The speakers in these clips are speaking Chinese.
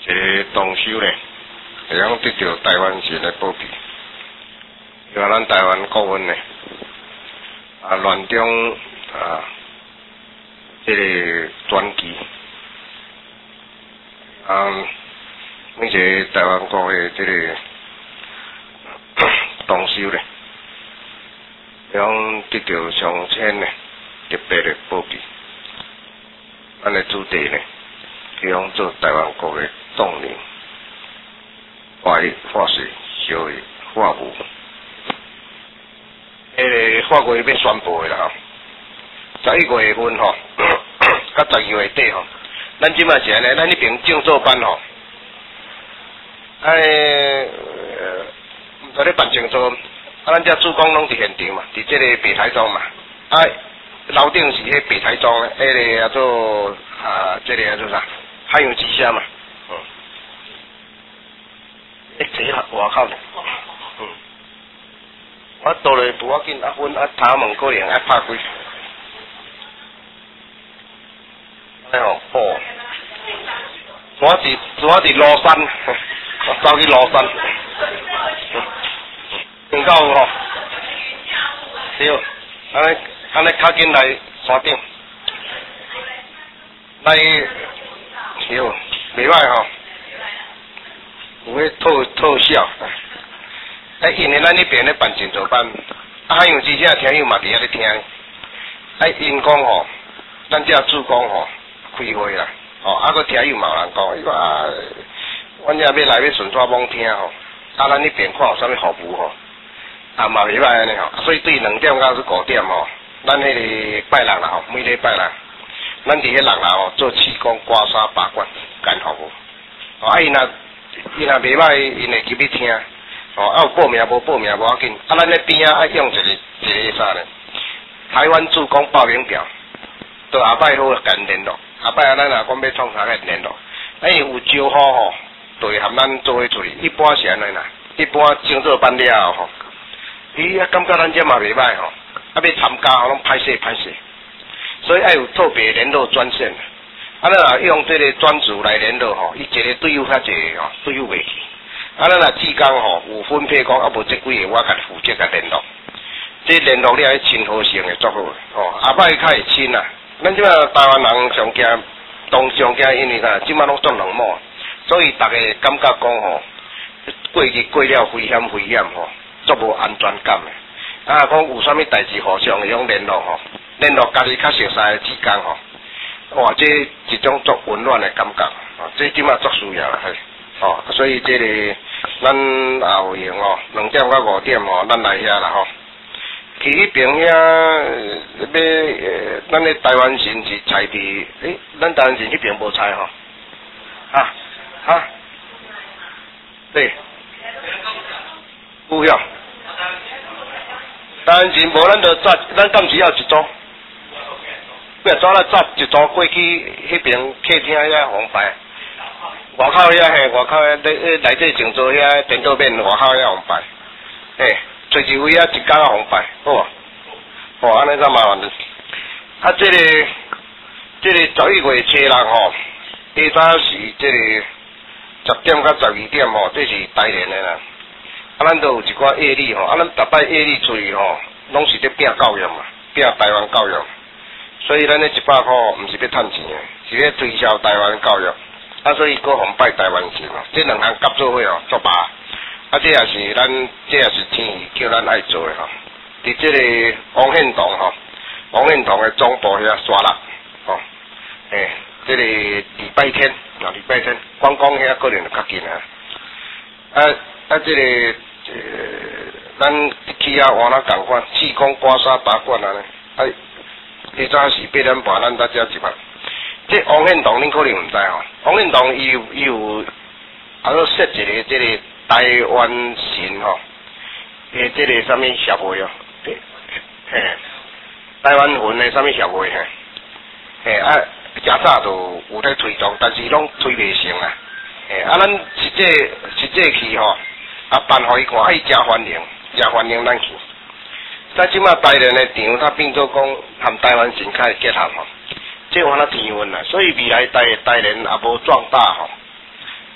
一个同修咧，会晓得到台湾神的保庇，因为咱台湾国运咧，乱中这个传奇，每一个台湾国的这个同修咧，会晓得到上天咧特别的保庇，咱的主题咧，会晓做台湾国的动力。化力、化水、小力、化无，个法规要宣布的啦吼，11月份吼，到12月底吼，咱即摆是安尼，咱迄边正做班吼，毋知咧办正做，咱遮主讲拢伫现场嘛，伫即个北台庄嘛，楼顶是迄北台庄个叫做即个叫做啥，海洋之声嘛。坐下外口咧，我倒来无要紧，阮头毛可能拍开，吼，我伫罗山，我走去罗山，更到吼，对，安尼较紧来山顶，来，对，袂歹吼。有迄特效，因为咱迄边咧办静坐班，海洋之声听友嘛伫遐咧听，因讲吼，咱遮主讲吼开会啦，佫听友嘛有人讲，伊讲阮遮要来要顺带罔听吼，咱迄边看有啥物服务吼，嘛袂歹安尼吼，所以对2点到5点吼，咱迄个拜六啦吼，每礼拜六，咱伫迄6啦吼做气功、刮痧、拔罐干服务，伊若袂歹，因会入去听，有报名无报名无要紧，咱咧边爱用一个啥呢？台湾助攻报名表，到下摆好甲联络，下摆咱若讲要创啥个联络，有招好吼，就会含咱做伙出去。一般是安尼啦，一般静坐班了吼，伊感觉咱遮嘛袂歹吼，要参加吼拢歹势，所以爱有特别联络专线。咱若用这个专组来联络吼，伊一个队友较济吼，队友袂去。咱若志工吼有分配讲，无这几个我甲负责甲联络。这联络了亲和性会足好吼，下摆较会亲啦。咱即摆台湾人上惊上惊，因为即摆拢做冷漠，所以大家感觉讲吼，过日过了危险吼，足无安全感的。讲有啥物代志互相会用联络吼，联络家己较熟悉的志工吼。哇，这一种足温暖的感觉，这即马足需要啦，所以这个咱也有闲2点到5点咱来遐啦吼。去迄边遐咱的台湾神是菜伫，咱台湾神迄边无菜吼，对，有晓，台湾神无咱就咱暂时要一组。怎啦走一组过去迄边客厅遐红牌，外口遐外口遐内底静坐遐电脑面外口遐红牌，找一位一家红牌，好啊，安尼才麻烦。这个11月初6吼，下早是这个10点到12点吼，这是台联的啦。咱都有一寡业力吼，咱逐摆业力出去吼，拢是咧拼教育嘛，拼台湾教育。所以咱咧100块毋是要趁钱的，是咧推销台湾教育。所以搁奉拜台湾神哦，这2项合作伙作罢。这也是天意叫咱爱做的吼。伫这个王献堂吼，王献堂的总部遐刷啦吼，这个礼拜天，观光遐可能就较近啊。这个咱去换那共款，气功、刮痧、拔罐安尼。下早是8点半，咱到遮集合。这王献堂恁可能毋知吼，王献堂伊有设一个这个台湾神吼，这个啥物协会哦，台湾魂的啥物协会诚早就有在推动，但是拢推袂成啊。咱实际去吼，办互伊看，伊真欢迎咱去。咱即马台联的场，它变做讲含台湾神较会结合吼，这有那天运啦。所以未来台联也无壮大吼，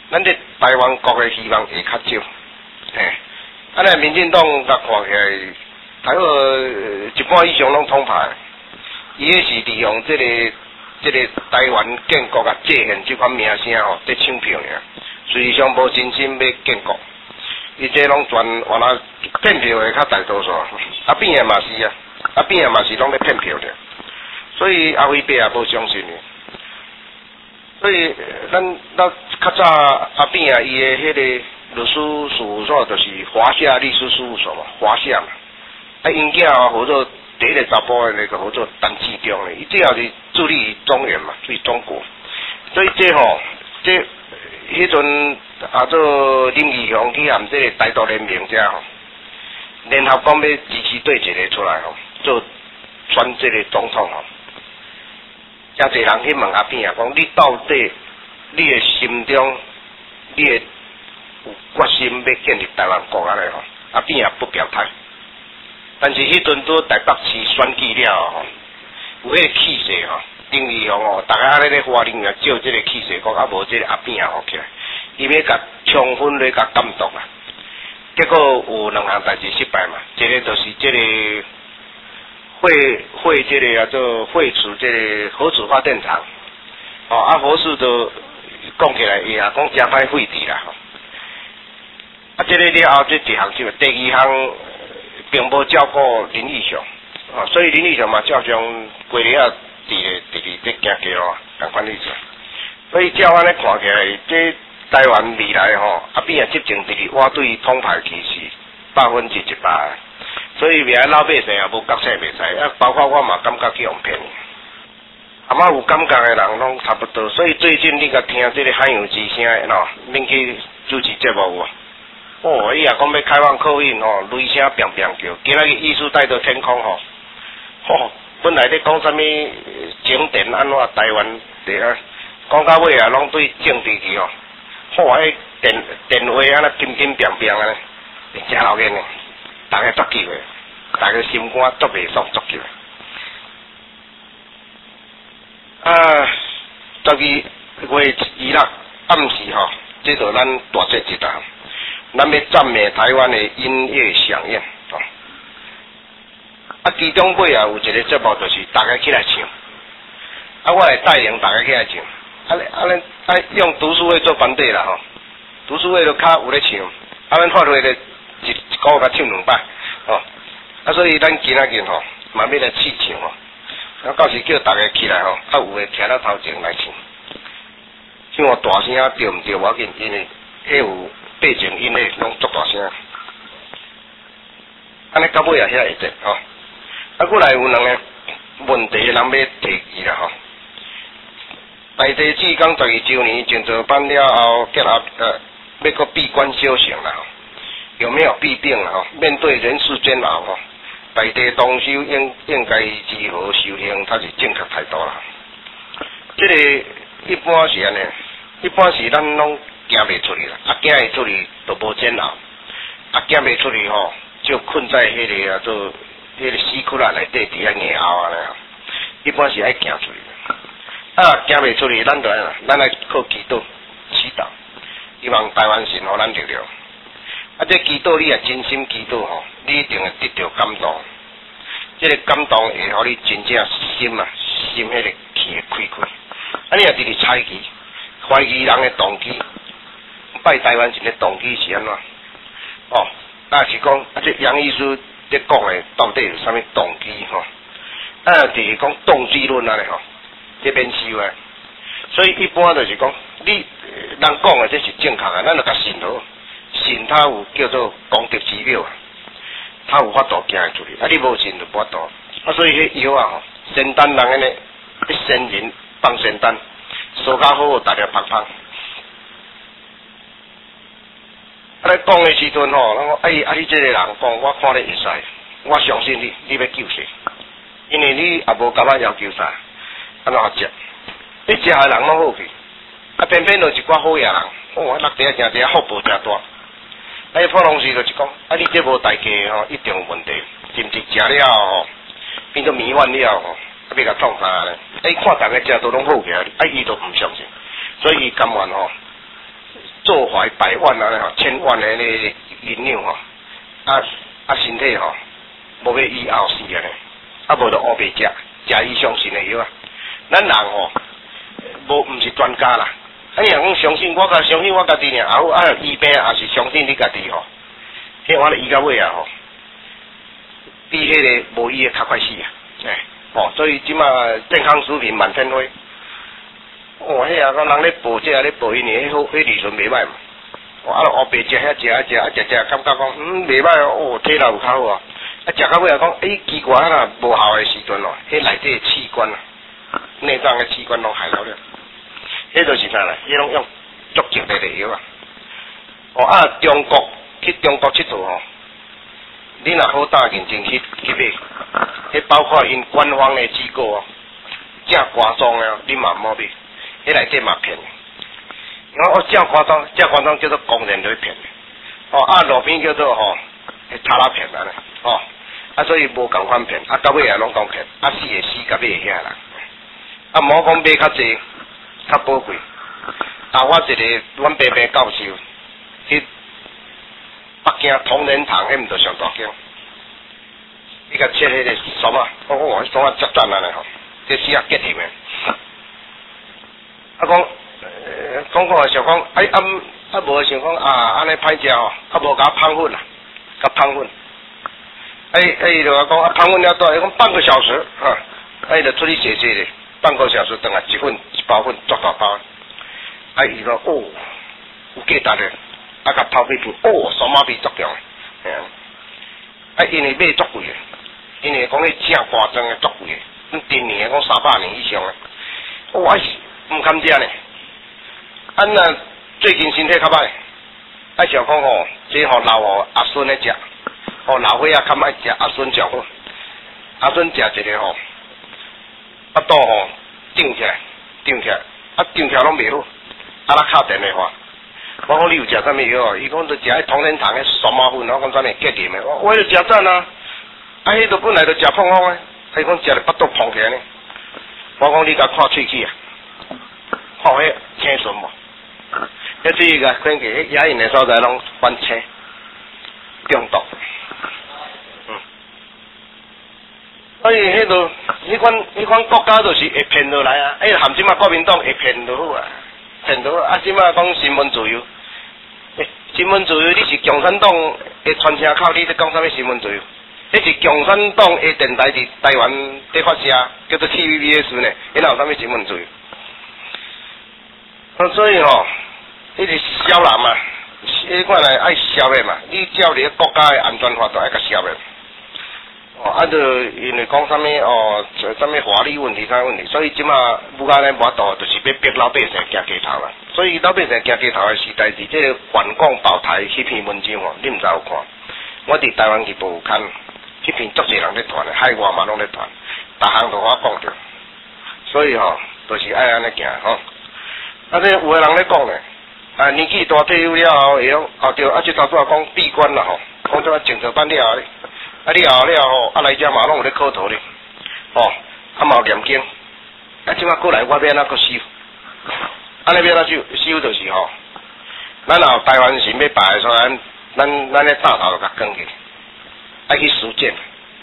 咱伫台湾国的希望会较少，嘿，安尼民进党甲看起来，台湾一半以上拢统派，伊迄是利用这个台湾建国啊界限这款名声吼，在抢票尔，实际上无真心要建国，伊这拢全原来骗票的较大多数，啊变的嘛是啊，啊变的嘛是拢咧骗票的，所以阿辉伯也无相信的。所以，咱较早阿扁啊，伊的迄个律师事务所就是华夏律师事务所嘛，华夏嘛。啊，因囝啊，合作第一个查甫的那个合作陈志忠的，伊最后是助力于中原嘛，助力中国。所以这吼，迄阵啊做林义雄去含这个台独联盟遮吼，联合讲要支持对一个出来吼，做选这个总统吼。真侪人去问阿扁啊，讲你到底你的心中，你的有决心要建立台湾国安尼吼？阿扁也不表态。但是迄阵做台北市选举了吼，有迄个气势吼，林义雄吼，大家安尼咧花莲啊，照这个气势讲，啊无这个阿扁啊好起来，伊要甲充分咧甲监督啊。结果有两项代志失败嘛，一个就是这个。会这个叫做废除这个核子发电厂，哦啊核事都讲起来伊也讲真歹废除啦吼，啊这个了后这一项是第二项并无照顾林义雄，哦所以林义雄嘛照常过日啊伫咧行街咯，共款意思。所以照安尼看起来，这台湾未来吼阿扁啊执政第二，我对统派其实100%。所以未来老百姓也无觉醒袂使，啊，包括我嘛感觉去用骗，啊嘛有感觉的人拢差不多。所以最近你甲听这个海洋之声的喏，免去主持节目啊。哦，伊也讲要开放客运吼，雷声乒乒叫。今仔日艺术带到天空吼，吼，本来咧讲啥物景点安怎台湾地啊，讲到尾啊拢对政治去吼，吼，迄电话安尼乒乒乒乒安尼，真老眼的。大家作急的，大家心肝作袂爽作急的。啊，12月26暗时吼，这就咱大节一档，咱要赞美台湾的音乐响应哦。啊，其中尾啊有一个节目就是大家起来唱，啊，我会带领大家起来唱，用读书会做班底啦吼，读书会就较有咧唱，啊，咱发会咧。一个月甲唱2摆，吼，啊，所以咱今仔日吼，嘛要来试唱吼，啊，到时叫大家起来吼，啊，有诶徛到头前来唱，唱我大声对毋对？无要紧，因为迄有背景音乐拢足大声，安尼到尾也遐会得吼，啊，过来有两个问题，人要提议啦吼。内地志刚12周年前做办了后，结合要搁闭关修行啦吼。有没有弊病啊？面对人世煎熬吼，内地同修应该如何修行，它是正确态度啦。这个一般是安尼，一般是咱拢行袂出去啦，啊行会出去都无煎熬，啊行袂出去吼，就困在迄个做迄个死窟仔内底伫遐硬熬安尼啊。一般是爱行出去，啊行袂出去，咱来靠祈祷、祈祷，希望台湾神互咱力量。啊，这祈祷你也真心祈祷吼，你一定会得到感动。这个感动会互你真正心迄个气会开。啊，你若直直猜忌、怀疑人的动机，拜台湾神的动机是安怎？哦，那是讲啊，这杨医师咧讲的到底有啥物动机吼？啊，就是讲动机论安尼吼，这边修啊。所以一般就是讲，你人讲的这是正确的，咱就甲信好。信他有叫做功德之妙啊，他有法度行会出去，啊你无信就无法度。啊所以迄药啊吼，仙丹人安尼，一仙人放仙丹，烧较好大家芳芳。啊咧讲的时阵吼，咱讲你这个人讲，我看你会使，我相信你，你要救世，因为你也无甲我要求啥，安怎食？你食的人拢好去，啊偏偏就一寡好野人，哦，落地真正福报真大。啊，普通时就是讲，啊，你这无代价吼，一定有问题，是毋是食了吼，变做迷幻了吼，啊，要甲创啥咧？看大家食都拢好起来，啊，伊都毋相信，所以伊甘愿吼， 坐怀百万啊，千万的那银两吼，身体吼，无要医后死啊咧，无就乌白食，食伊相信的药啊。咱人吼，毋是专家啦。你若讲相信我家己尔，医病也是相信你家己吼。迄我咧医到尾啊吼，比迄个无医的较快死啊！所以即马健康食品满天飞。迄啊，讲人咧报这咧报迄年，迄利润袂歹嘛。乌白食遐食，感觉讲袂歹哦，体力有较好啊。食到尾啊讲，奇怪啦，无效的时阵哦，迄内底器官啊，内脏的器官拢害了了。迄就是啥咧？迄拢用足极力的药啊。去中国佚佗吼，你若好打认真去买，迄包括因官方的机构哦，正官装的，你嘛毋好买，迄内底嘛骗的。正官装叫做公然在骗的，路边叫做查拉骗安尼，所以无共款骗，到尾也拢讲骗，死会死，甲买会遐啦。毋好讲买较济，较宝贵。我一个阮爸爸教授去北京同仁堂，迄毋着上大间，伊甲切迄个爽啊，迄爽啊足赞安尼吼，这死啊结甜的。讲想讲，无想讲安尼歹食吼，无甲芳粉啦，甲芳粉。伊就讲芳粉了多，伊讲半个小时伊就出去写的，半个小时等下一包粉足大包。伊讲有价值的，甲头皮片，酸麻皮足强的，因为买足贵的，因为讲迄正官装的足贵的，10年讲300年以上的，我是毋堪食呢。若最近身体较歹，想讲这留阿孙咧食，老岁仔较歹食，阿孙上好，阿孙食一个腹肚顶起来，顶起来拢袂好。咱敲电话，我讲你有食啥物药？伊讲就食迄同仁堂迄酸麻粉，我讲啥物结甜的，我就食赞啊！迄都本来就食胖胖的，伊讲食了腹肚胖起来呢。我讲你甲看喙齿啊，看迄青顺无？迄水个可能野营的所在拢反青中毒。所以迄款国家就是会骗落来啊！含即马国民党会骗落好啊！骗到即马讲新闻自由，新闻自由你是共产党的传声口，你在讲啥物新闻自由？迄是共产党的电台伫台湾在发射，叫做 TVBS 呢，伊哪有啥物新闻自由？所以迄是消人嘛，迄款来爱消灭嘛，你照你国家的安全法就爱甲消灭。就因为讲啥物啥物法律问题、啥问题，所以即马武汉咧无度，就是要逼老百姓行街头啦。所以老百姓行街头的时代是这个反共保台迄篇文章你毋知有看？我伫台湾去报刊，迄篇足侪人咧传的，海外嘛拢咧传，逐项都我讲着。所以就是爱安尼行这有个人咧讲咧，年纪大退休了后，会讲对，即头拄仔讲闭关啦讲这警察班了后咧。你后来遮嘛拢有咧考图咧，嘛有念经，即马过来我要安怎个修？安尼要安怎修就是咱若台湾神要拜的时候，咱咧大头就甲讲去，爱去实践。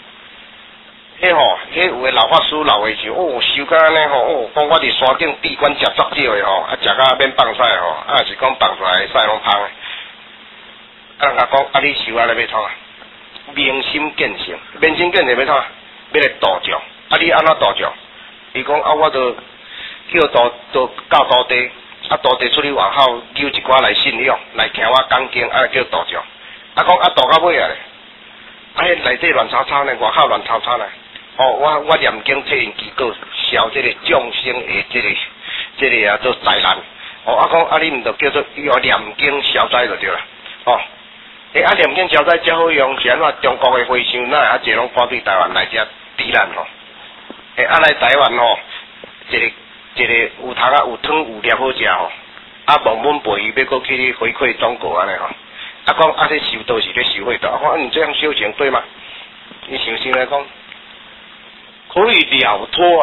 迄有个老法师老的时候，修甲安尼讲我伫山顶闭关食足少的食甲免放屎是讲放出来屎拢芳的。人甲讲你修安尼要创啊？明心见性，明心见性要创，要来度众。你安怎度众？伊讲我就叫教徒弟，徒弟出去外口揪一寡来信仰，来听我讲经，叫度众。讲度到尾啊咧，迄内底乱吵吵呢，外口乱吵吵呢。我念经替因祈祷，消这个众生的这个做灾难。讲你毋着叫做要念经消灾就对啦。念经消灾才好用，是安怎？中国的和尚哪会拢赶对台湾来遮避难来台湾一个有汤有汤有粒好食蒙本背伊要搁去回馈中国安尼讲这修道是咧修会道，你这样修行对吗？你想来讲，可以了脱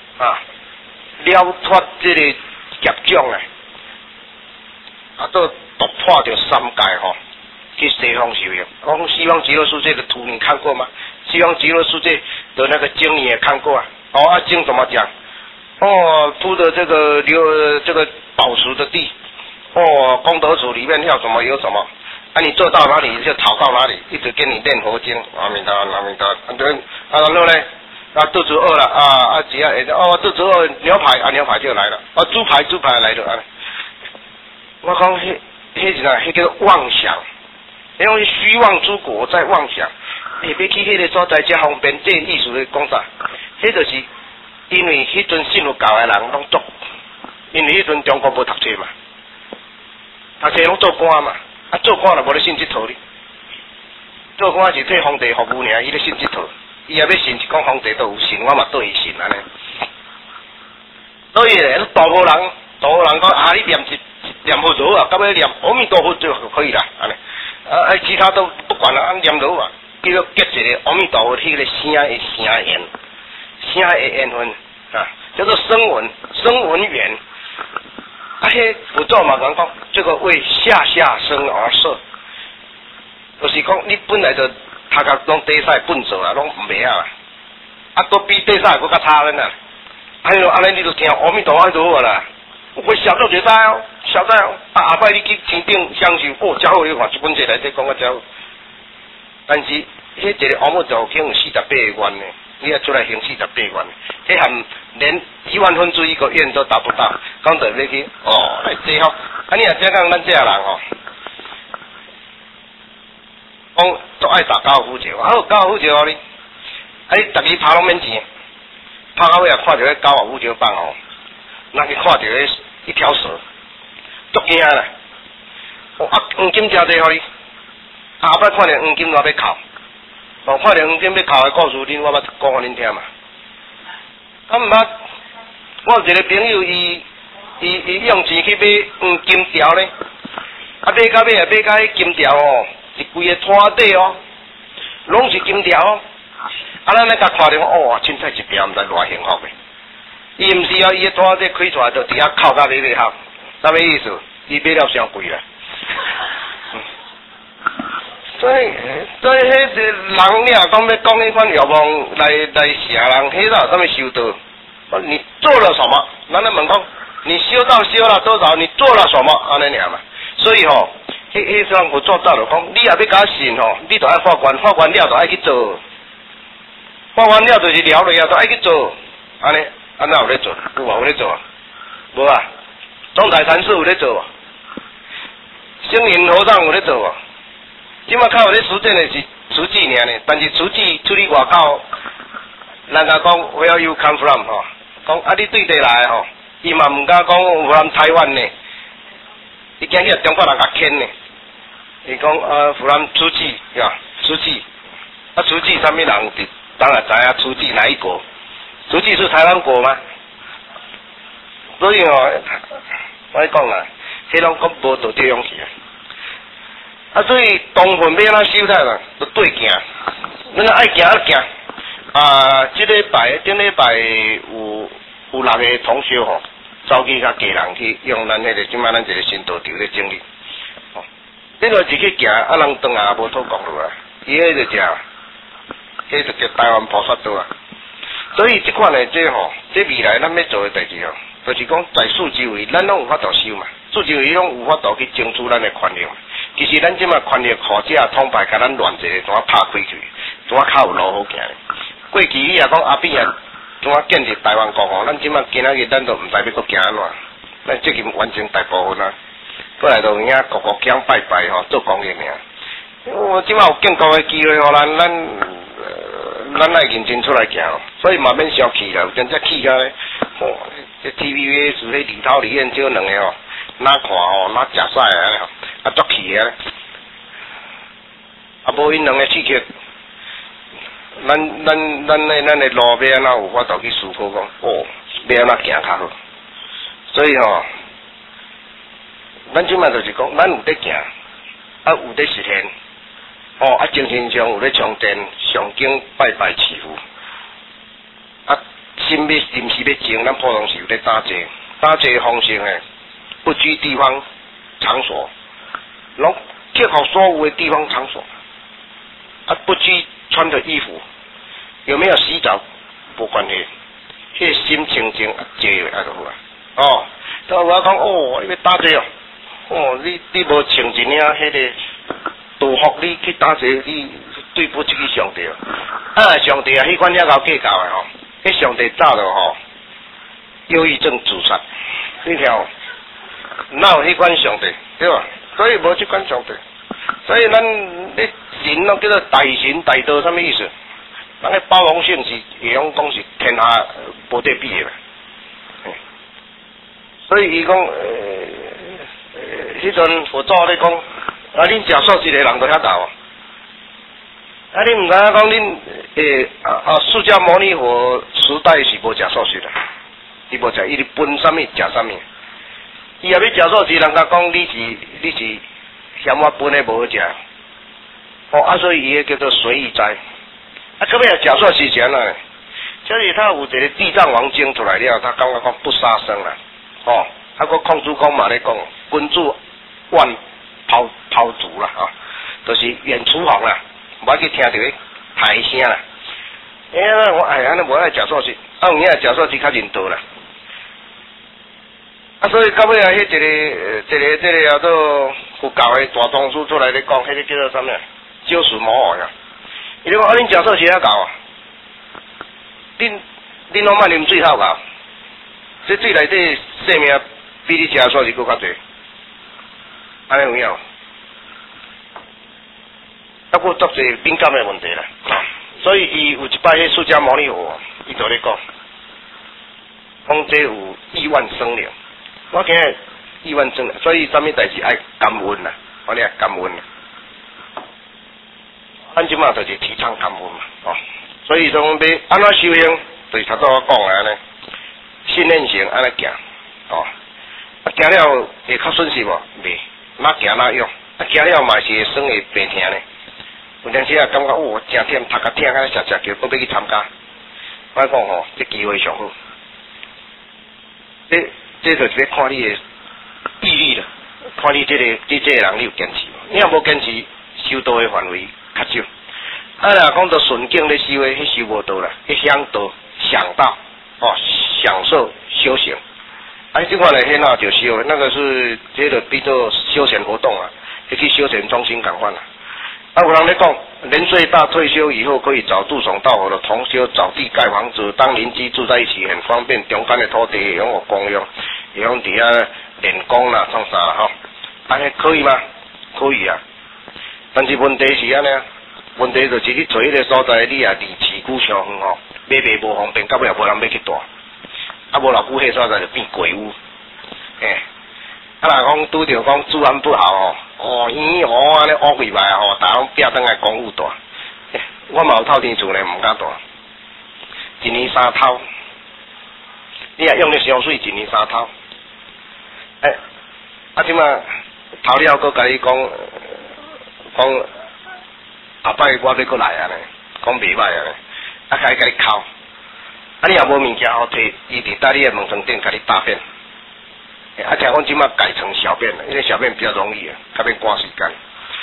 了脱这个业障突破着三界吼，去西方修行。讲西方极乐世界的图你看过吗？西方极乐世界的那个经你也看过啊？哦，经怎么讲？哦，铺的这个宝石的地，哦，功德主里面要什么有什么，啊，你做到哪里就逃到哪里，一直跟你念佛经，阿弥陀佛，阿弥陀佛，对，然后呢，肚子饿了只要肚子饿，牛排牛排就来了，猪排来了啊。我讲迄是哪？迄叫妄想，因为虚妄诸国在妄想，要去迄个所在才方便，这意思是讲啥？迄就是。因为迄阵信佛教的人拢做，因为迄阵中国无读册嘛，读册拢做官嘛，做官就无咧信这套哩，做官是替皇帝服务尔，伊咧信这套，伊也要信是讲皇帝都有信，我嘛对伊信安尼。所以咧，大部人讲你念佛咒啊，到尾念阿弥陀佛就可以啦，安尼。其他都不管啦，念咒啊，叫做结一个阿弥陀佛迄个声的声缘。声的缘分啊，叫做声闻缘。迄佛祖嘛讲这个为下生而设，就是讲你本来就头壳拢底赛笨做啊，拢唔袂啊，都比底赛佫较差咧呐。安尼你就听阿弥陀佛就好啦。我小就知哦，晓得哦。下摆你去天顶享受，真好你看，一本册内底讲个真好。但是迄一个阿弥陀经有48个愿呢。你要出来行48愿，迄含连1万分之一个愿都达不到，讲到要去来最好。你若正讲咱这人讲都爱打高尔夫球，好高尔夫球你，你逐日拍拢免钱，拍到尾也看到迄高尔夫球棒那去看到一条蛇，足惊啦！黄金真济互你，后摆看到黄金我要哭。看到黄金要哭的故事，我捌讲互恁听嘛。毋捌，我有一个朋友，伊用钱去买黄金条咧，买到尾买到迄金条一规个摊底拢是金条咱咧甲看着凊彩一条，毋知偌幸福的。伊毋是伊个摊底开出来就伫遐哭到咧哭，啥物意思？伊买了伤贵啦。所以迄个人你若讲要讲迄款愿望来写人，迄哪有啥物修道？你做了什么？咱咧问讲，你修了多少？你做了什么？安尼尔嘛。所以迄种佛祖走就讲，你若要甲信你就爱发愿了就爱去做，发愿了就是了了就爱去做，安尼哪有咧做？有咧做？无啊？中台禅师有咧做？星云和尚有咧做？即马较有咧实践的是慈济尔呢，但是慈济出去外口，人家讲 Where you come from 讲你对地来伊嘛毋敢讲from台湾呢，伊惊去中国人甲牵呢，伊讲from 慈济呀，慈济，慈济啥物人当然知影慈济哪一国？慈济是台湾国吗？所以我讲啦，迄拢讲无道德勇气所以东分要安怎修态啦，就对行，咱爱行就行。顶礼拜有6个同学走去甲家人去用咱迄个即摆咱一个新道场咧整理。你若是去行，人转也无讨讲落啊，伊迄就叫台湾菩萨道啊。所以即款的这未来咱要做的代志就是讲在数之位，咱拢有法度修嘛，数之位拢有法度去争取咱的权利嘛。其实咱即马权力好者统派，甲咱乱者怎啊拍开去，怎啊较有路好行。过去你若讲阿扁怎啊建立台湾国咱即马今仔日咱都毋知要搁行安怎，咱责任完成大部分过来就遐国强拜拜做公益尔。我即马有建国的机会咱来认真出来行，所以嘛免小气啦，有真正气甲咧，这 TVB 是迄里头里面少两个哪看哪食屎足气个咧，无因两个刺激，咱的路要安怎有法度去思考讲，要安怎行较好。所以咱即摆就是讲，咱有得行，有得实现，精神上有咧充电，上经拜拜祈福，心要临时要静，咱普通是有咧打坐的方式不拘地方场所。 拢贴好所有的地方场所，啊，不拘穿的衣服，有没有洗澡无关系，迄个心清净坐啊就好啊。哦，到我讲哦，要打坐哦，哦，你无穿一领迄个道服，你去打坐，你对不起上帝啊！上帝啊，迄款了后计较的吼，迄上帝早就吼，忧郁症自杀，你听哦，哪有迄款上帝对吧？所以无即款上帝，所以咱咧神咯叫做大神大道，什么意思？咱个包容性是会用讲是天下无得比的啦。所以伊讲迄阵佛祖咧讲，啊，恁假说一个人都遐大哦。啊，你毋知影讲恁释迦牟尼佛时代是无食素食的，伊无食，伊是分啥物食啥物。伊也要食素食，人家讲你是嫌我分的无好食，哦啊，所以伊个叫做随意斋。啊，可要食素食前呢，就是他有一个地藏王经出来了，他感觉讲不杀生啦，哦，啊个孔子讲嘛咧讲，君子万抛足啦，哦，就是远厨房啦。无去听到迄台声啦，我安尼无爱食素食，有影食素食较认道啦。啊，所以到尾啊，迄一个叫做佛教的大宗师出来咧讲，迄个叫做啥物？救死魔王呀！伊咧讲，恁食素食啊够啊？恁拢莫啉水好够？这水内底生命比你食素食搁较侪，安尼有影？啊，佫足侪敏感的问题啦，所以伊有一摆迄释迦牟尼佛，伊就咧讲这有亿万生灵，我今日亿万生灵，所以啥物代志爱感恩啦，我哋感恩啦。咱即马就是提倡感恩嘛，哦，所以说要安怎修行，就是头拄我讲的安尼，信念性安尼行，哦，啊行了会较顺势无？袂，哪行哪用，啊行了嘛是会算会病痛呢。有阵时啊，感觉哦，真忝，头壳痛，安尼食叫，搁要去参加。我讲吼，这机会上好。这就是要看你的毅力啦，看你这个人你有坚持无？你若无坚持，修道的范围较少。啊，若讲到顺境咧修的，迄修无到啦，迄向道想到哦，享受修行。啊，这款咧，迄那就修，那个是这个比做休闲活动啊，迄去休闲中心共款啦。啊，有人咧讲，年岁大退休以后可以找杜松道合的同修找地盖房子，当邻居住在一起很方便。中间的土地会用我公用，会用伫遐练功啦，创啥啦吼？安尼可以吗？可以啊。但是问题是安尼啊，问题就是你做迄个所在，你也离市区上远吼，买卖无方便，到尾也无人要去住。啊，无偌久迄所在就变鬼屋，啊，若讲拄着讲治安不好哦，安尼乌几摆吼，大家拢拼倒来公寓住。我嘛有透天厝呢，毋敢住。一年3头，你也用咧香水一年3头。啊，即马头了，搁甲你讲后摆我要搁来啊呢，讲袂歹啊呢，啊，甲你哭。啊，你也无物件好摕，伊伫带你的门床顶甲你大便。啊，听讲即马改成小便了，因为小便比较容易啊，较免赶时间。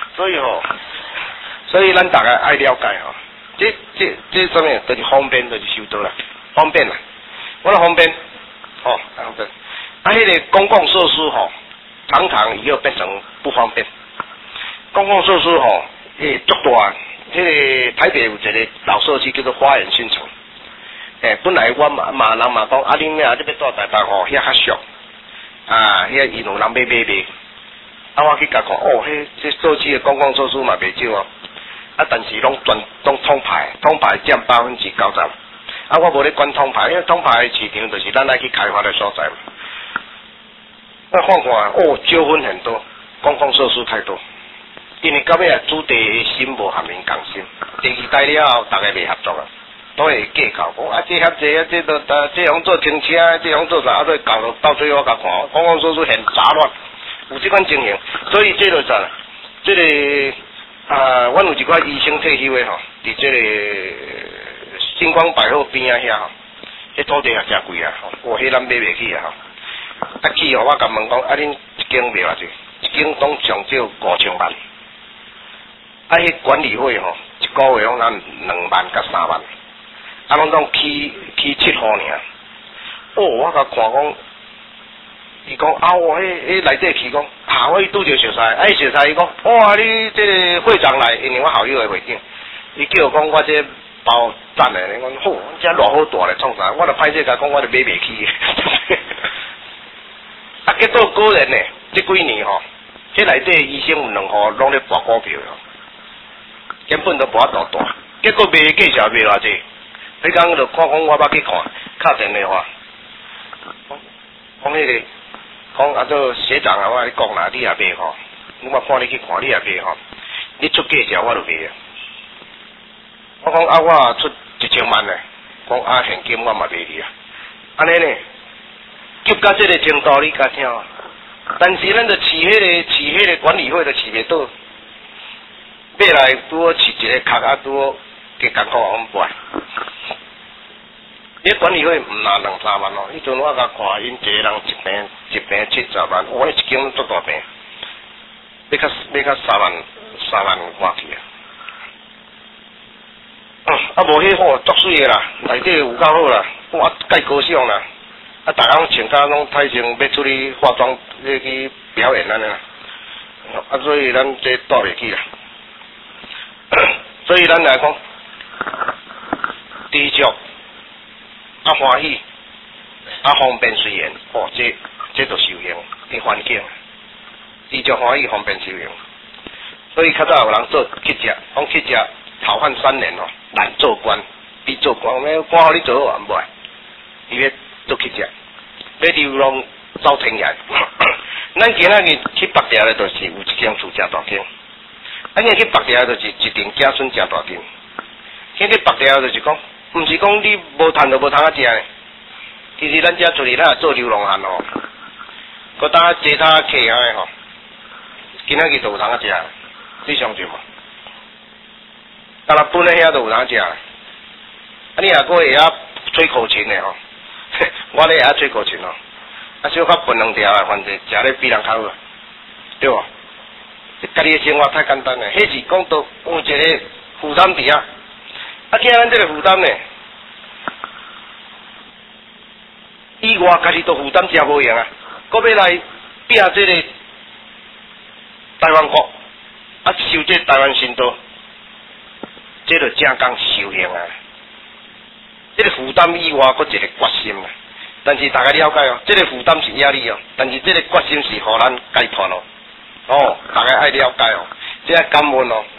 所以咱大家爱了解吼，这上面就是方便，就是修道啦，方便啦。我说方便，方便。啊，迄个公共设施吼，常常以后变成不方便。公共设施吼，足大。迄个台北有一个老社区叫做花园新城。本来我人嘛讲，啊，恁啊，你要住台北吼，遐较俗。啊，遐伊有人买。啊，我去甲看，哦，这社区的公共设施嘛袂少哦。啊，但是拢通牌占90%。啊，我无咧管通牌，因为通牌的市场就是咱爱去开发的所在嘛。我看看，哦，纠纷很多，公共设施太多，因为到尾啊，主地的心无和民共心，第二代了后，大家袂合作啊，都会计较，讲啊，这遐济啊，这样做停车，这样做啥，啊，搞到最后我甲看，公共设施很杂乱，有这款情形，所以这就啥啦，这个阮有一寡医生退休的吼，伫这个星光百货边啊遐吼，迄土地也真贵啊，吼，迄咱买袂起啊吼。啊去哦，我甲问讲，啊恁一间卖偌济？ 一间拢上少5000万，迄管理费吼，一个月拢咱2万甲3万，拢起7号尔。我甲看讲，伊讲我迄内底去讲，我拄着熟识，熟识伊讲，哇，你这个会长来，因为我好友的会长，伊叫我讲我这包赞的，你讲好，这偌好大咧，创啥？我著歹势甲讲，我著买袂起。结果果然呢，这几年吼，迄内底医生有2户拢咧博股票，根本都博大大，结果卖计绍卖偌济，迄工就看讲我捌去看，敲电话，讲迄个，讲做学长啊，我跟你讲啦，你也卖吼，我看你去看，你也卖吼，你出计绍我就卖啊。我讲我出1000万咧，讲现金我嘛卖你啊，安尼呢？急到这个程度，你敢听啊？但是咱就饲迄个管理费就饲袂到，买来拄好饲一个壳拄好加艰苦往买。你管理费毋拿2-3万哦，迄阵我甲看因一个人一平70万，我一间足大平，要较3万外去啊！无迄好足水的啦，内底有够好啦，我介高尚啦。逐人穿甲拢太成要出去化妆，要去表演安尼啦。所以咱这带袂起啦。所以咱来讲，知足欢喜方便随缘，这就修行的环境。知足欢喜方便修行，所以较早有人做乞食，讲乞食讨饭3年哦，难做官，比做官，官互你做好唔袂，伊要做乞食。要流浪走天涯，咱今仔日去北调咧，就是有一间厝真大间；咱今去北调就是一顶家孙真大间。去北调就是讲，毋是讲你无趁就无通啊食呢。其实咱遮出去咱也做流浪汉哦，佮当坐他客安尼吼，今仔日就有通啊食，你相信无？但若本咧遐就有通食。你若过会晓吹口琴的吼。我咧会吹口琴哦，小可分2条啊，反正食咧比人较好，对无？家己的生活太简单了，迄是讲到有一个负担伫啊。既然咱这个负担呢，以外家己都负担真无用啊，搁要来拼这个台湾国，修这台湾新都，这就正讲修行啊。这个负担以外，搁一个决心啦。但是大家了解哦，这个负担是压力哦，但是这个决心是互咱解脱哦。哦，大家爱了解哦，这感恩哦。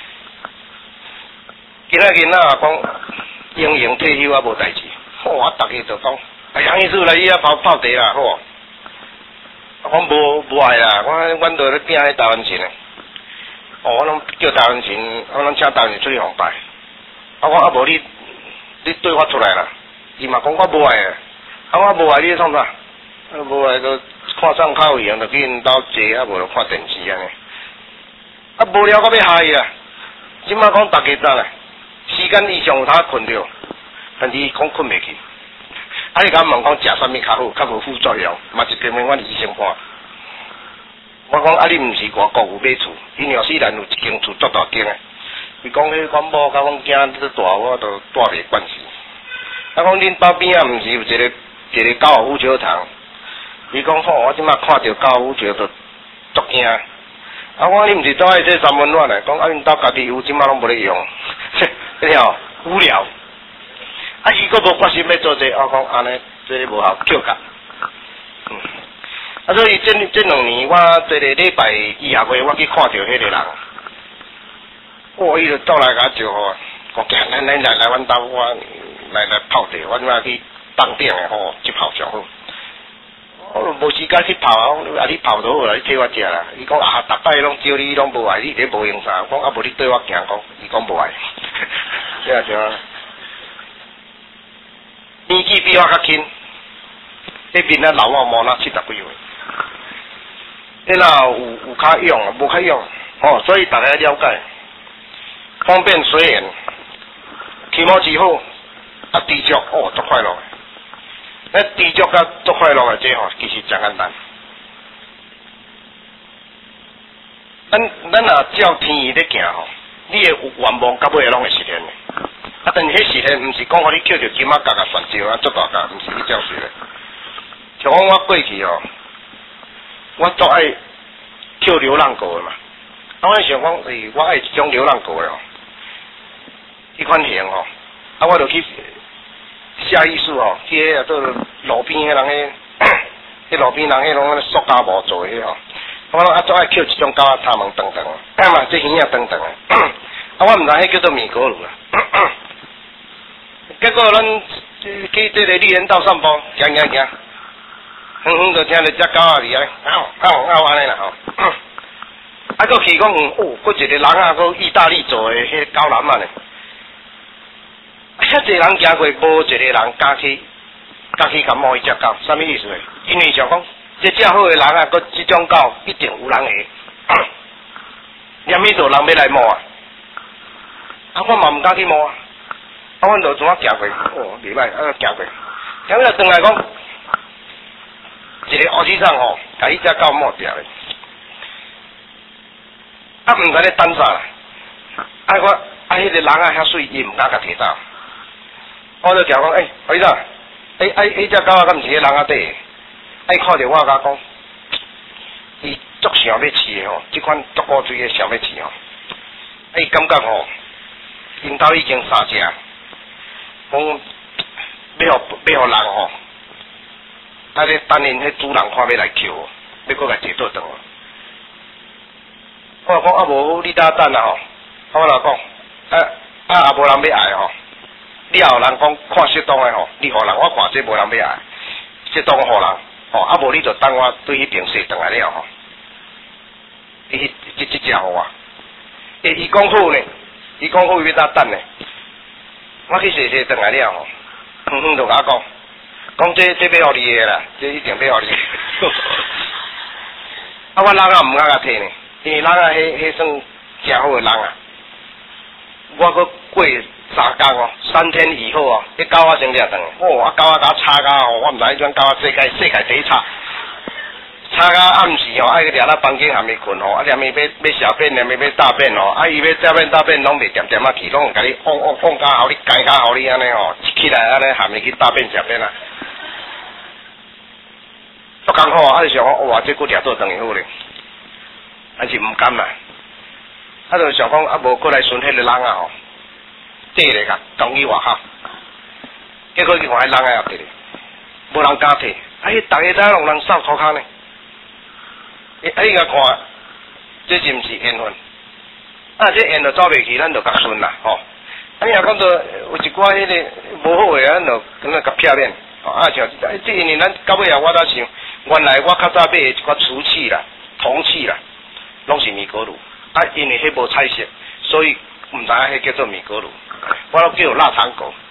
今仔日讲英雄退休啊无代志，我逐个就讲，杨医师来伊遐泡茶啦，好。我无爱啦，阮都咧拼迄台湾钱诶。我拢叫台湾钱，我拢请台湾钱出去红牌。我无你对我出来啦，伊嘛讲我无爱啊，我无爱你创啥？无爱就看上口有闲就去因兜坐，无就看电视安尼。无聊到要害伊啦，即摆讲大家知啦，时间以上有通困着，但是讲困袂去。你甲问讲食啥物较好，较无副作用，嘛是偏偏阮医生看。我讲你毋是外国有买厝，因纽西兰有一间厝足大间诶。伊讲迄阮某甲阮囝这大，我都带袂关系。讲恁兜边啊，毋是有一个高尔夫球场？伊讲我即摆看到高尔夫球就足惊。我你毋是住喺这三温暖诶？讲恁兜家己有，即摆拢无咧用，你吼无聊。伊佫无决心要做这，我讲安尼这无效，扣甲。所以这2年，我这个礼拜2下月，我去看到迄个人。伊就倒来甲我招呼，讲咱来阮兜，我来泡茶，我即摆去当顶诶吼，去泡上好。我无时间去泡啊，你泡就好啦，你替我食啦。伊讲逐摆拢招你，拢无爱，你这无用啥？我讲无你对我行讲，伊讲无爱，这样像。年纪比我较轻，迄边啊老我无那70几岁，你若有较勇，无较勇，所以大家了解。方便随缘，起毛之好，知足足快乐。知足甲足快乐的这其实真简单。 咱若照天意咧行吼，你的愿望到尾拢会实现的。啊，但是迄实现毋是讲互你捡着金仔角旋石啊，足大角，毋是迄种事咧。像我过去吼，我足爱捡流浪狗的嘛。啊，我想讲，我爱一种流浪狗的吼，迄款型吼，啊，我就去下意识吼，去迄个路边迄人迄，迄路边人迄种塑胶帽做的吼。我拢足爱捡一种狗仔头毛长长的，嘛，这耳仔长长的。啊，我毋知迄叫做米格鲁啦。结果咱去这个绿园道散步，行，远远就听到只狗仔伫嗷安尼啦吼。啊，搁去讲搁一个人啊，搁意大利做的迄狗男啊呢。遐济人行过，无一个人敢去甲摸伊只狗，啥物意思？因为想讲，这遮好的人啊，搁即种狗一定有人会。念咪做人要来摸啊？啊，我嘛毋敢去摸啊。啊，阮就怎啊行过？袂歹，啊行过，行过转来讲，一个黑先生吼，甲迄只狗摸掉咧。啊，毋知咧等啥啦？迄个人啊遐水，伊毋敢甲摕走。我就讲，黑先生，迄只狗啊，敢毋是迄人啊底？伊看着我甲讲，伊足想要饲的吼，即款足古锥的想要饲吼。伊感觉吼，因兜已经3只，讲要互人吼，啊咧等因迄主人看要来捡，要搁来摕倒转。我讲啊无，你等啊吼，我老讲，啊无人要爱吼，你后人讲看适当的吼，你互人我看这无人要爱，适当互人吼，啊无你就等我对迄边踅转来了吼，伊即只互我，伊讲好呢，伊讲好伊要等呢，我去踅转来了吼，就甲我讲这要互你的啦，这一定要互你的，啊我人啊毋敢甲摕呢。因为人啊，迄算真好的人啊！我搁过3天哦，3天以后哦，迄狗仔先掠转，啊狗仔甲我吵甲哦，我毋知迄种狗仔世界第一吵，吵甲暗时哦，爱去掠到房间下面困吼，啊念伊要小便，念伊要大便哦，啊伊要小便大便拢袂点啊去，拢甲你放甲互你，改甲互你安尼哦，起来安尼下面去大便小便啊，足艰苦啊！啊就想讲，哇，这骨掠倒转去好咧。还是毋甘啦，啊，就想讲啊，无过来顺迄个人啊吼，缀咧甲同意外口，结果去看迄人啊也伫咧，无人敢摕，啊，迄逐个都拢人扫涂骹呢，伊甲看，这是毋是缘分？啊，这缘就走袂去，咱就甲顺啦吼。啊，你若讲到有一寡迄个无好诶，咱就可能甲撇面，啊，像这因为咱到尾啊，我倒想，原来我较早买一寡瓷器啦、铜器啦。拢是米格鲁，啊，因为迄无彩色，所以毋知影迄叫做米格鲁，我拢叫腊肠狗。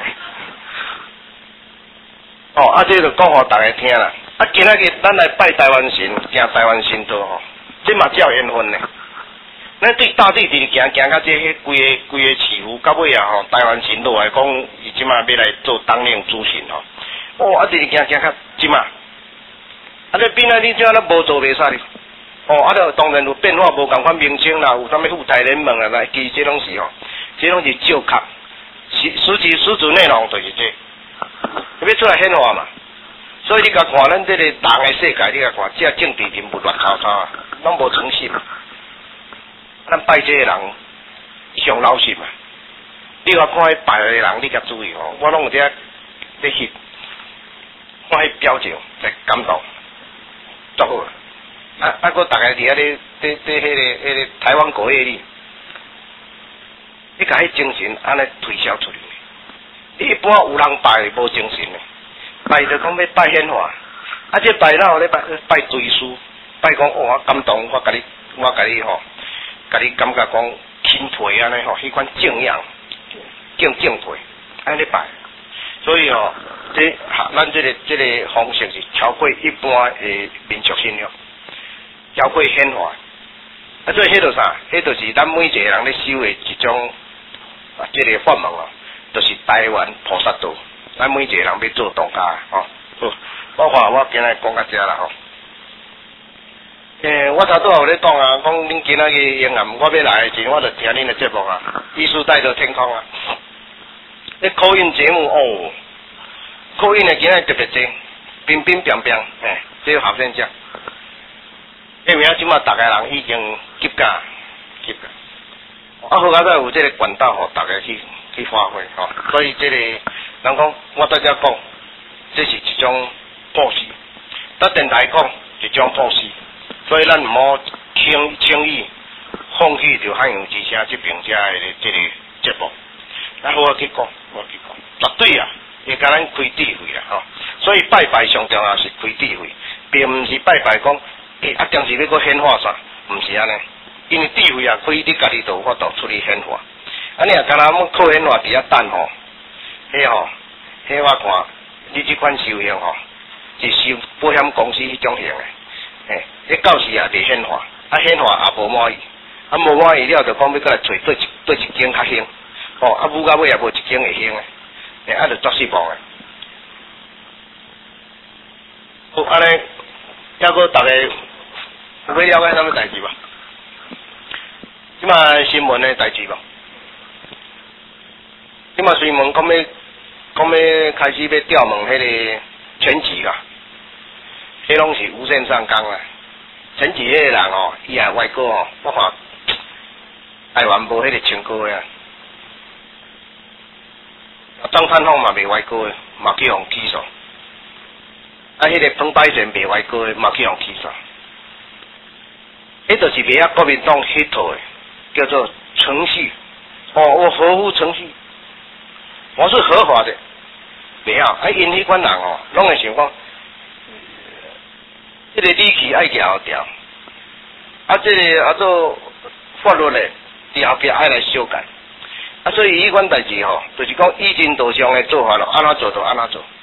哦，啊，这就讲互大家听啦。啊，今仔日咱来拜台湾神，行台湾神道吼，这嘛叫缘分呢。咱对大地伫行到这迄规个市府，到尾啊吼，台湾神道来讲，伊即马要来做当令主神吼。哦，啊，伫行到即马，啊，你变啊，你即马都无做袂使哩。哦，啊，就当然有变化，无共款名称啦，有啥物富台联盟啊，来，其实这拢是吼，这拢是照卡，实质内容就是这，要出来显化嘛。所以你甲看咱这个人的世界，你甲看，这政治人物乱口口啊，拢无诚信。咱拜这个人上老实嘛，你甲看迄拜的人，你甲注意吼，我拢有这咧翕，看迄表情来感动，足好。啊，搁大家伫遐咧，迄个台湾国乐里，你甲迄精神安尼推销出去。你一般有人拜无精神的，拜就讲要拜显化，啊，这拜了咧拜追思，拜讲哦，我感动，我甲你吼，甲你感觉讲钦佩安尼吼，迄款敬仰、敬佩，安尼拜。所以吼，咱这个方式是超过一般的民俗信仰。超过显化，啊，所以迄著啥？迄著是咱每一个人咧修的一种这个法门哦，就是台湾菩萨道。咱每一个人要做道家吼。好，我看我今日讲到这啦吼。 我头拄有咧讲啊，讲恁今仔日永暗我要来的时，我就听恁的节目啊，艺术带着天空啊。咧口音节目哦，口音的今仔特别多，乒乒乓乓，这有后生食。因为即马大家人已经急噶，好佳在有这个管道吼，大家去发挥吼，所以这个人讲，我在这讲，这是一种布施，在电台讲一种布施。所以咱唔好轻易放弃着汉阳之声这边遮的这个节目。咱好好去讲，绝对啊，会甲咱开智慧啦吼。所以拜拜上重要是开智慧，并唔是拜拜讲，当时要搁显化啥，唔是安尼。因为智慧啊，可以你家己就有法度处理显化。安尼啊，敢若靠显化伫遐等吼，迄我看你这款修行吼，是修保险公司迄种型的。迄到时也袂显化，显化也无满意，无满意了就讲要过来找对一间较兴，舞到尾也无一间会兴的，就作失望的。好，安尼，还阁大家有要了解什么代志无？即卖新闻的代志无？即卖新闻讲要开始要调问迄个全集啦。迄拢是无限上纲啦，前几个人哦，伊也外国哦，我看台湾无迄个唱歌的啊，张灿凤嘛袂外国的，嘛去互起诉，迄个彭百贤袂外国的，嘛去互起诉，迄就是袂国民党迄套的，叫做程序，我合乎程序，我是合法的，袂因迄款人哦，拢会想讲。这个理气爱调，这个做法律咧，伫后壁爱来修改，所以迄款代志吼，就是讲以前道上的做法咯，安怎做就安怎做。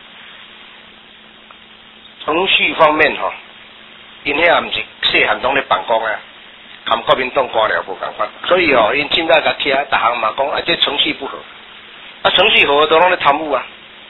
程序方面吼，因遐也毋是细汉拢咧办公啊，含国民党官僚无共款，所以吼，因凊彩甲贴，逐项嘛讲这程序不合，程序合都拢咧贪污啊。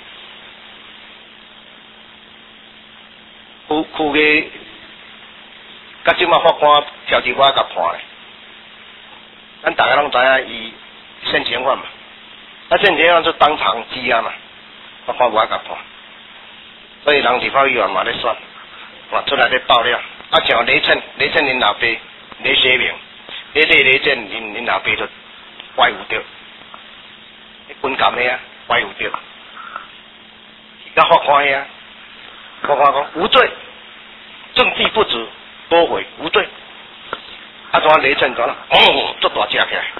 区个，甲即马法官调查我甲判咧，咱大家拢知影伊现行犯嘛，现行犯就当场羁押嘛，法官无甲判，所以人立法委员嘛咧选，出来咧爆料，像雷震因老爸雷学明，雷震因老爸就歪有着，军监的啊歪有着，是甲法官的啊。法官讲无罪，证据不足，驳回无罪。怎雷震讲了？做大只起来。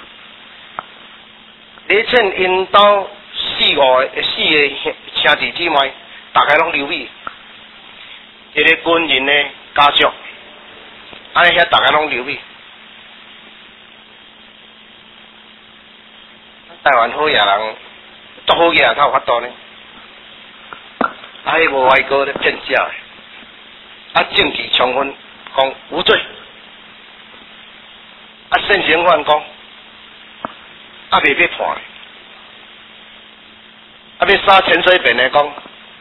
雷震因到四个兄弟姊妹，大家拢留意，一个军人的家属，安尼遐大家拢留意。台湾好野人，足好野人才有法度呢。迄无外国咧骗假的，证据充分讲无罪，现行犯讲未要判的，要杀陈水扁的讲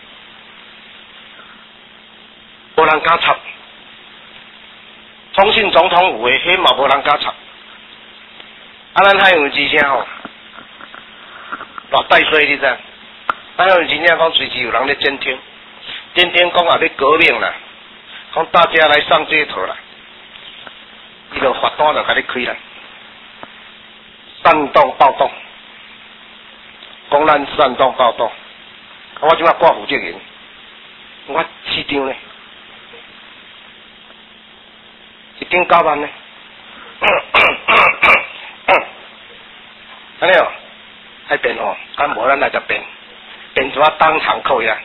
无人敢插，重庆总统有诶，迄嘛无人敢插，咱海洋之声吼，偌带水你知？咱有真正讲随时有人咧监听讲也要革命啦，讲大家来上街头啦，伊就罚单就甲你开啦，煽动暴动，讲咱煽动暴动，我即马挂负责人，我市长呢，一张9万呢，安尼哦，爱变哦，无咱来就变。变做当场扣押，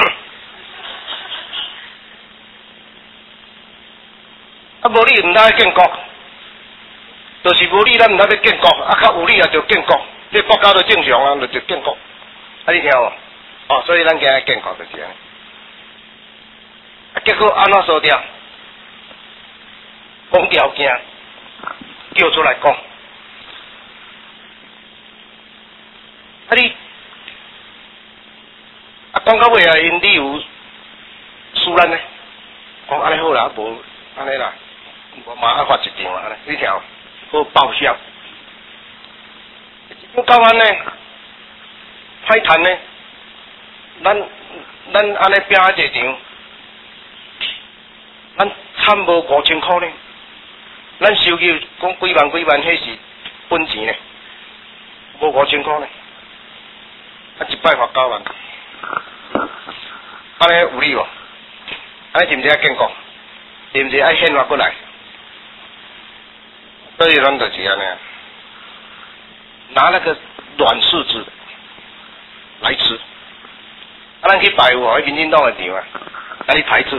无你毋通建国，就是无你咱毋通要建国，较有理也就建国，这国家都正常啊，就建国，你听无？所以咱今日建国就是安尼，结果安怎输掉？讲条件，叫出来讲，你。讲到尾啊，因理由输咱呢，讲安尼好啦，无安尼啦， 我嘛爱发一张啊，你听好报销。不到安呢，歹趁呢，咱安尼拼啊一场，咱惨无5000块呢，咱收入讲几万，迄是本钱呢，无5000块呢，啊一摆罚9万，安尼有理无？安尼是毋是爱建国？是毋是爱宪法过来？所以咱就是安尼，拿那个软柿子来吃。啊，咱去排有民进党的场啊，啊你排斥。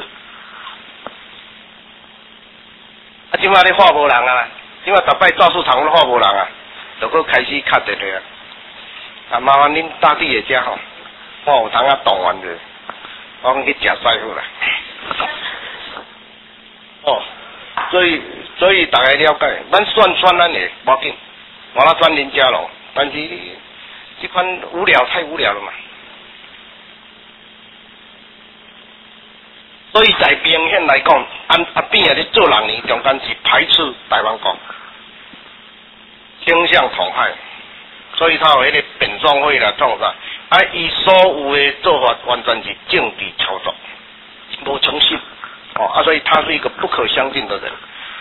啊，即摆咧话无人啊，即摆逐摆造市场都话无人啊，就搁开始卡一个啊。啊，麻烦恁大地的遮吼，我有通啊动员者，我讲去食师傅啦。哦，所以大家了解，咱选咱的无要紧，我啦选林佳龙，但是这款无聊太无聊了嘛。所以在明显来讲，阿扁啊咧做人呢，中间是排斥台湾国，倾向统害，所以他有迄个辩论会啦，创啥？啊，伊所有的做法完全是政治操作，无诚信。哦，啊，所以他是一个不可相信的人。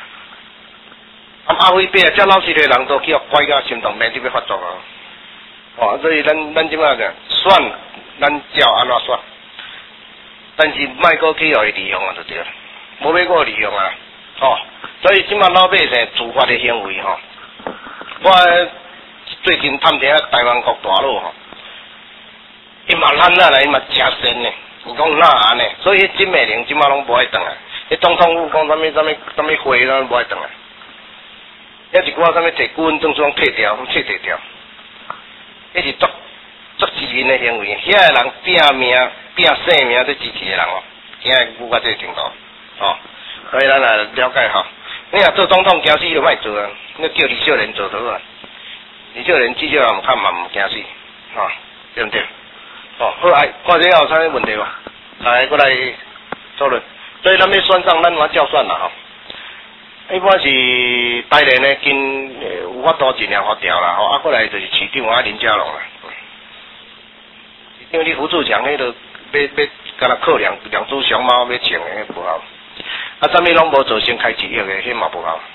阿辉伯啊，遮老实的人都叫怪到心脏病，就要发作啊！哦，所以咱即摆个选，咱照安怎选，但是莫搁去互伊利用啊，就对了，无要搁利用啊！哦，所以即摆老百姓自发的行为吼，我最近探听台湾国大佬吼，伊嘛懒啊来，伊嘛诚神呢。伊讲哪安尼，所以金美玲即马拢无爱转来。迄总统府讲什么会，咱无爱转来。遐一寡什么摕顾问证书退掉，退掉。迄是足自然的行为。遐个人拼命、拼性命在支持的人哦，现在有到这个程度哦。所以咱来了解吼。你若做总统惊死就莫做啊，你叫李秀莲做就好啊。李秀莲至少也毋看嘛，毋惊死，哦，对毋对？哦，好哎，看这有啥问题无？来，过来讨论。所以咱要选上，咱嘛照选啦吼。一般是台联呢，经有法度尽量发调啦吼，啊，过来就是市长啊林佳龙啦。市长你胡志强迄个要敢若靠两只熊猫要请的不好，啊，啥物拢无做先开1亿的，迄嘛不好。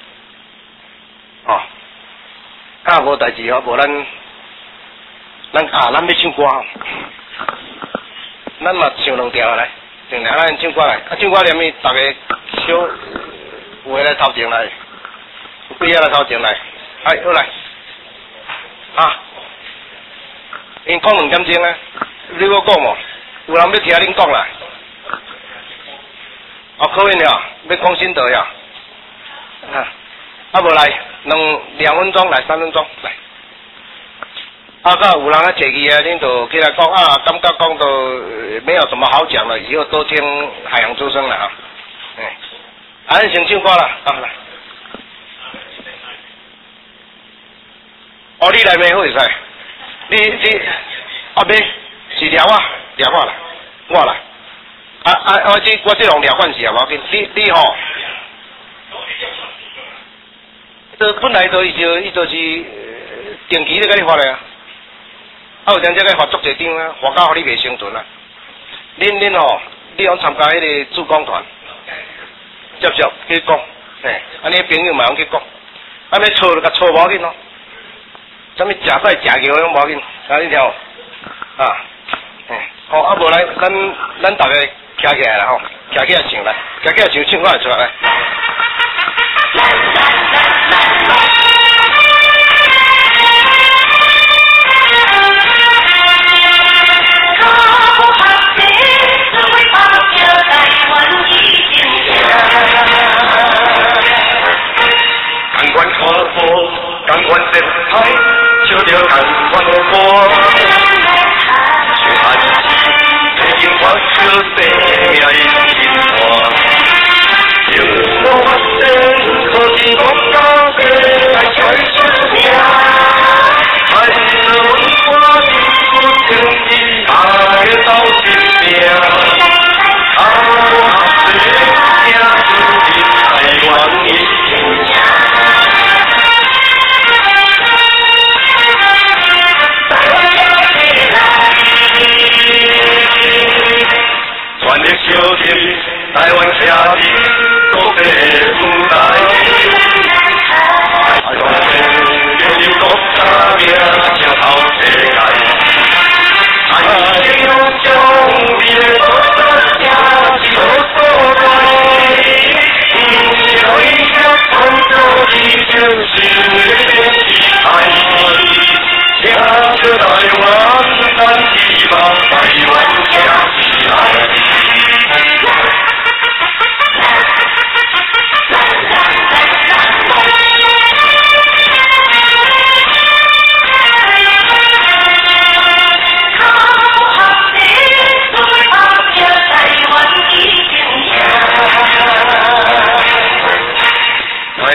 哦，啊无代志吼，无咱要唱歌，咱嘛唱2条来，定来咱唱歌来，啊唱歌念伊大家小有诶来头前来，有几个来头前来，哎好来，啊，因讲2点钟啊，你要讲无？有人要听恁讲啦，哦可以了，要讲心得呀，啊无来2分钟来3分钟来。啊，有人啊坐去啊，恁就起来讲啊，感觉讲到没有什么好讲了，以后多听海洋之声了啊。啊，先唱歌啦，啊来。哦，你来袂好会使？你啊袂是聊啊啦，我来。我这用聊关系啊，无要紧。你吼，这本来伊就是定期咧甲你发来啊。啊，有阵则个发足侪张啊，发到互你袂生存啊。恁吼，你用参加迄个助攻团，接去讲，嘿，安尼朋友嘛用去讲，安尼错就甲错无要紧咯。啥物食菜食药拢无要紧，啊你听哦，啊，嘿，好啊无来，咱大家徛起来啦吼，徛起来唱来，徛起来唱我来出来。感官色彩，照着感官光。水寒气，曾经发射生命的金光。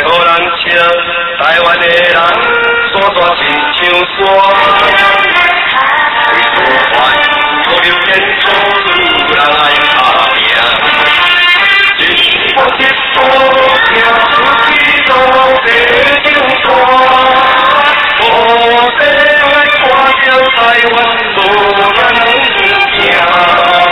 予咱笑，台湾的人山山亲像山，为做饭努力建筑人爱打拼，一步一步行出去路地上山，无地来看着台湾路咱行。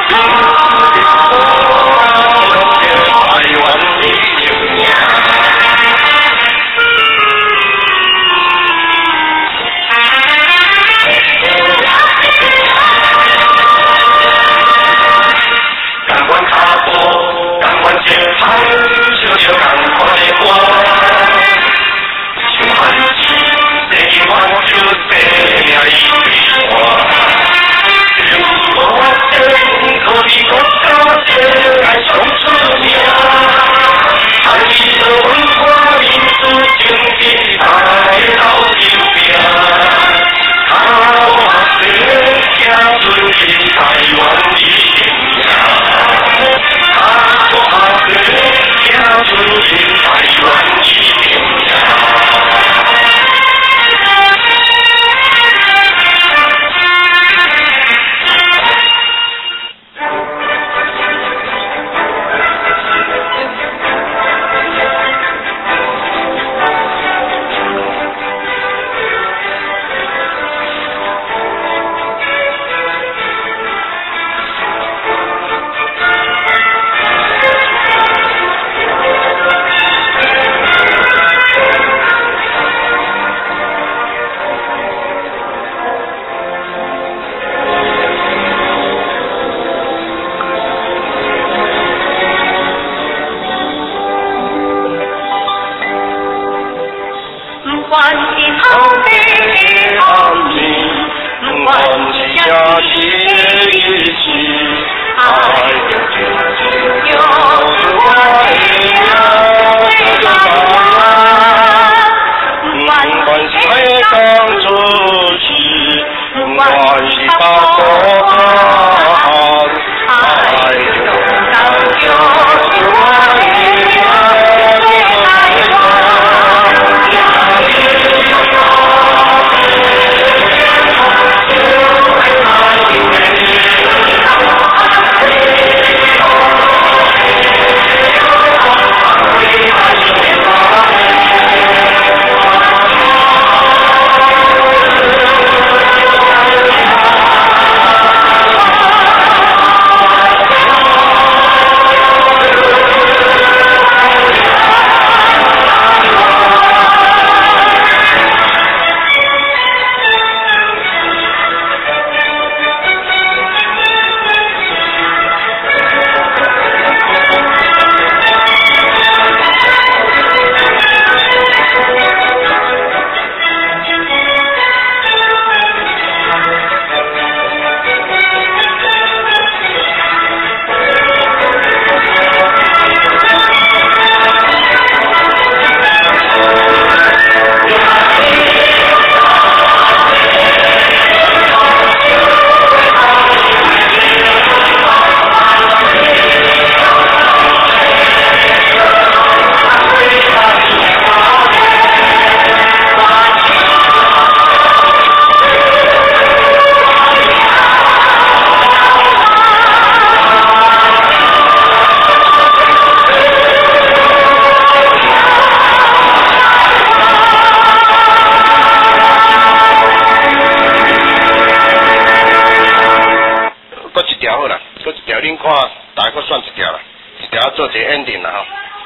做一个 ending 啦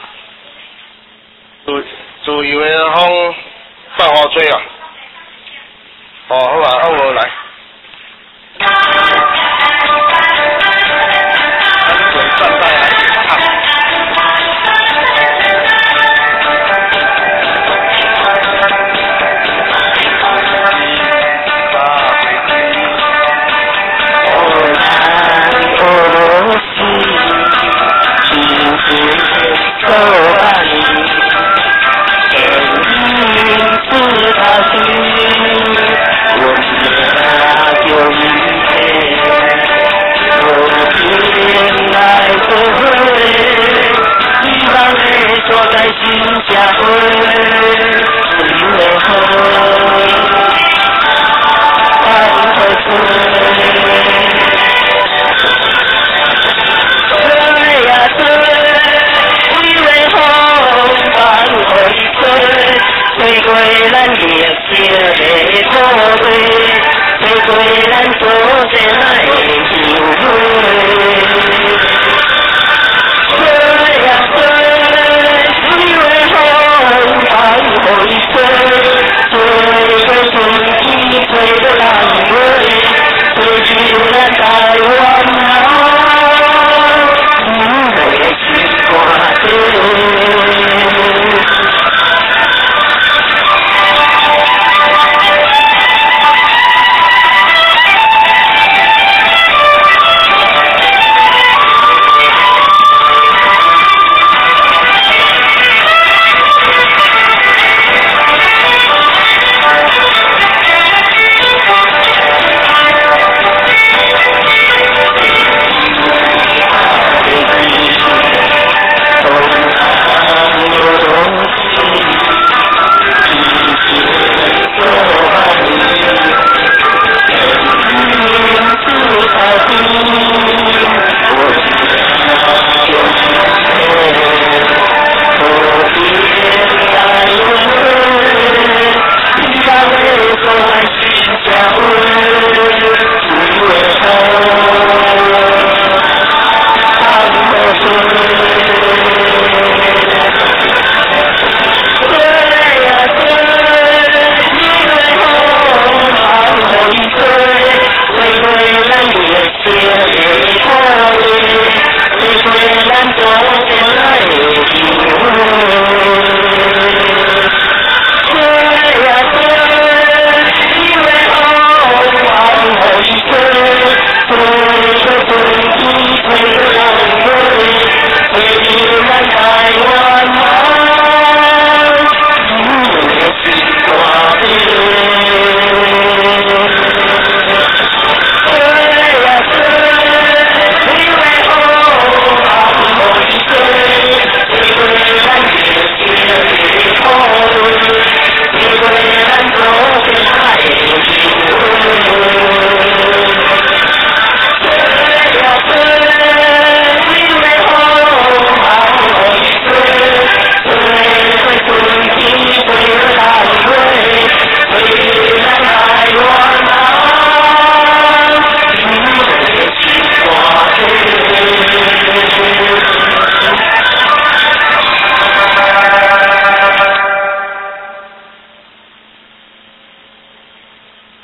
吼，自由的风放我吹啊，哦好啊，啊我来。 我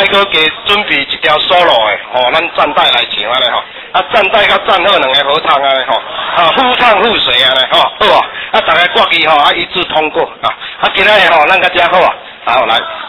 搁加准备一条 solo 的，吼，咱站带来唱安尼吼，啊站带甲站好两个合唱安尼吼，啊互唱互随安尼吼，好啊，啊大家挂机吼，啊一致通过啊，啊今仔日吼咱甲遮好啊，好来。